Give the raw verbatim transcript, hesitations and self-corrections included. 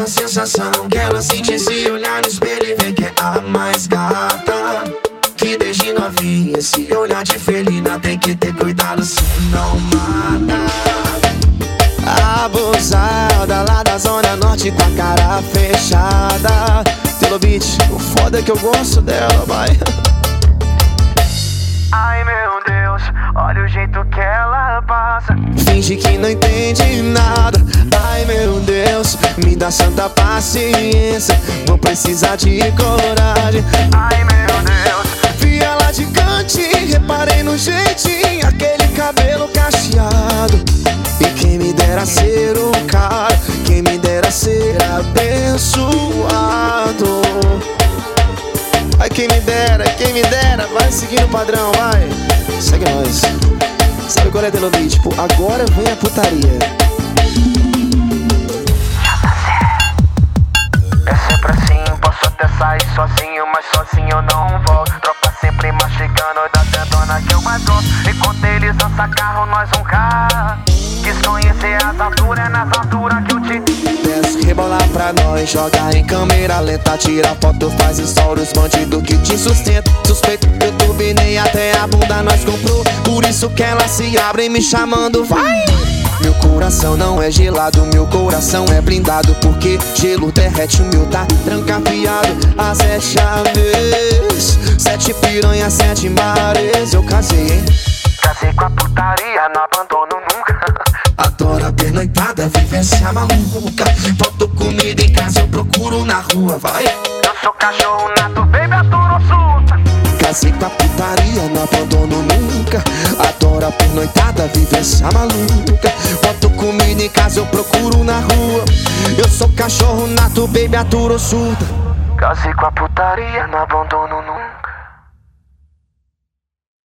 aquela sensação que ela sente se olhar no espelho e ver que é a mais gata. Que desde novinha esse olhar de felina tem que ter cuidado, senão mata. Abusada lá da zona norte com a cara fechada. Pelo beat, o foda é que eu gosto dela, vai. Ai meu Deus, olha o jeito que ela passa. Finge que não entende nada. Ai meu Deus, me dá santa paciência. Vou precisar de coragem. Ai meu Deus, vi ela de cantinho, reparei no jeitinho, aquele cabelo cacheado. E quem me dera ser um cara, quem me dera ser abençoado. Ai, quem me dera, quem me dera. Vai seguindo o padrão, vai. Segue nós. Sabe qual é, Delovi? Tipo, agora vem a putaria. é sempre assim, posso até sair sozinho, mas sozinho eu não volto. Tropa sempre mastigando da tendona que eu mais gosto. Enquanto eles dançam carro, nós um carro. Quis conhecer as alturas, é nas alturas que eu te desce, rebolar pra nós, joga em câmera lenta, tira foto, faz stories, bandido que te sustenta. Suspeito que eu turbinei até a bunda nós comprou. Por isso que ela se abre me chamando, vai! Meu coração não é gelado, meu coração é blindado, porque gelo derrete, o meu tá trancafiado. As sete chaves, sete piranhas, sete mares. Eu casei, hein? Casei com a putaria, não abandono nunca. Adoro a pernoitada, vivência maluca. Faltou comida em casa, eu procuro na rua, vai. Eu sou cachorro nato, baby, aturo solta. Casei com a putaria, não abandono nunca. Adoro a pernoitada, vivência maluca. Faltou comida em casa, eu procuro na rua. Eu sou cachorro nato, baby, aturo solta. Casei com a putaria, não abandono nunca.